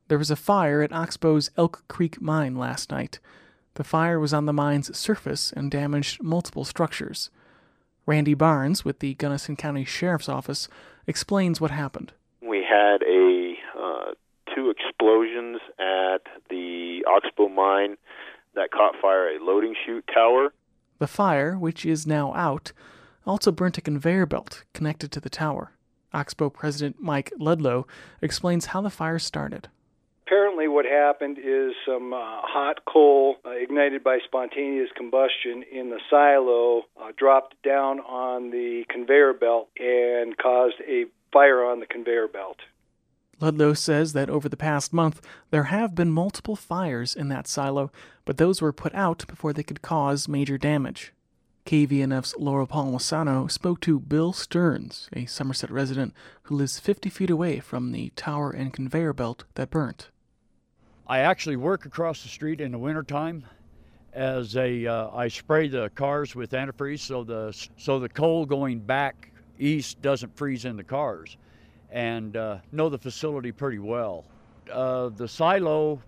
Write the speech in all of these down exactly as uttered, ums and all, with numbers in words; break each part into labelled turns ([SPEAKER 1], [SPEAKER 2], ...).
[SPEAKER 1] There was a fire at Oxbow's Elk Creek mine last night. The fire was on the mine's surface and damaged multiple structures. Randy Barnes, with the Gunnison County Sheriff's Office, explains what happened.
[SPEAKER 2] We had a uh, two explosions at the Oxbow mine that caught fire at a loading chute tower.
[SPEAKER 1] The fire, which is now out, also burnt a conveyor belt connected to the tower. Oxbow President Mike Ludlow explains how the fire started.
[SPEAKER 3] Apparently what happened is some uh, hot coal uh, ignited by spontaneous combustion in the silo uh, dropped down on the conveyor belt and caused a fire on the conveyor belt.
[SPEAKER 1] Ludlow says that over the past month, there have been multiple fires in that silo, but those were put out before they could cause major damage. K V N F's Laura Palmisano spoke to Bill Stearns, a Somerset resident who lives fifty feet away from the tower and conveyor belt that burnt.
[SPEAKER 4] I actually work across the street in the wintertime as a, uh, I spray the cars with antifreeze so the, so the coal going back east doesn't freeze in the cars, and uh, know the facility pretty well. Uh, the silo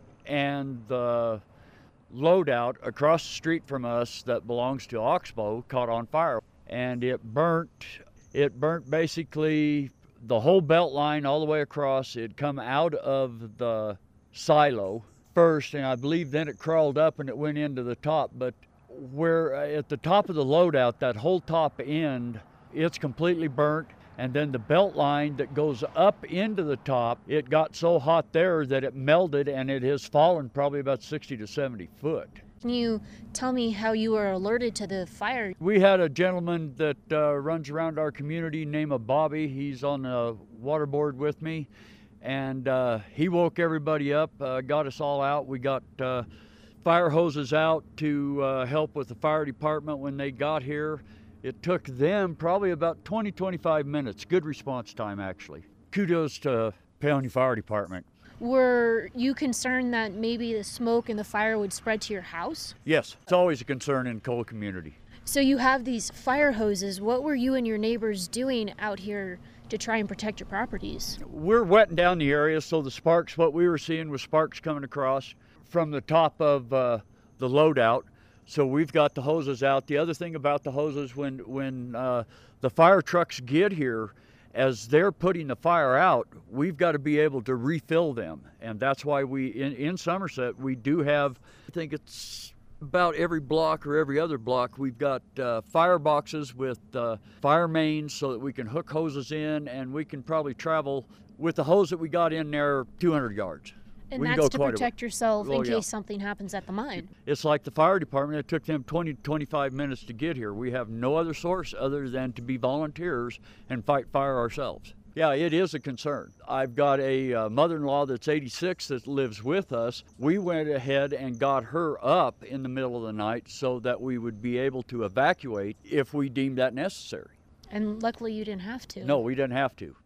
[SPEAKER 4] and the loadout across the street from us that belongs to Oxbow caught on fire, and it burnt, it burnt basically the whole belt line all the way across. It come out of the silo first, and I believe then it crawled up and it went into the top, but where at the top of the loadout, that whole top end, it's completely burnt. And then the belt line that goes up into the top, it got so hot there that it melted, and it has fallen probably about sixty to seventy foot.
[SPEAKER 5] Can you tell me how you were alerted to the fire?
[SPEAKER 4] We had a gentleman that uh, runs around our community named Bobby. He's on the water board with me, and uh, he woke everybody up, uh, got us all out. We got uh, fire hoses out to uh, help with the fire department when they got here. It took them probably about twenty, twenty-five minutes. Good response time, actually. Kudos to Paonia Fire Department.
[SPEAKER 5] Were you concerned that maybe the smoke and the fire would spread to your house?
[SPEAKER 4] Yes, it's always a concern in the coal community.
[SPEAKER 5] So you have these fire hoses. What were you and your neighbors doing out here to try and protect your properties?
[SPEAKER 4] We're wetting down the area, so the sparks, what we were seeing was sparks coming across from the top of uh, the loadout. So we've got the hoses out. The other thing about the hoses, when when uh, the fire trucks get here, as they're putting the fire out, we've got to be able to refill them. And that's why we, in, in Somerset, we do have, I think it's about every block or every other block, we've got uh, fire boxes with uh, fire mains so that we can hook hoses in, and we can probably travel with the hose that we got in there two hundred yards.
[SPEAKER 5] And
[SPEAKER 4] we
[SPEAKER 5] that's to protect yourself in
[SPEAKER 4] oh,
[SPEAKER 5] case
[SPEAKER 4] yeah.
[SPEAKER 5] something happens at the mine.
[SPEAKER 4] It's like the fire department. It took them twenty, twenty-five minutes to get here. We have no other source other than to be volunteers and fight fire ourselves. Yeah, it is a concern. I've got a uh, mother-in-law that's eighty-six that lives with us. We went ahead and got her up in the middle of the night so that we would be able to evacuate if we deemed that necessary.
[SPEAKER 5] And luckily you didn't have to.
[SPEAKER 4] No, we didn't have to.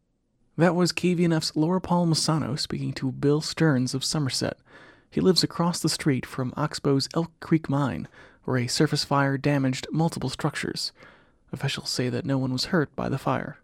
[SPEAKER 1] That was K V N F's Laura Palmisano speaking to Bill Stearns of Somerset. He lives across the street from Oxbow's Elk Creek mine, where a surface fire damaged multiple structures. Officials say that no one was hurt by the fire.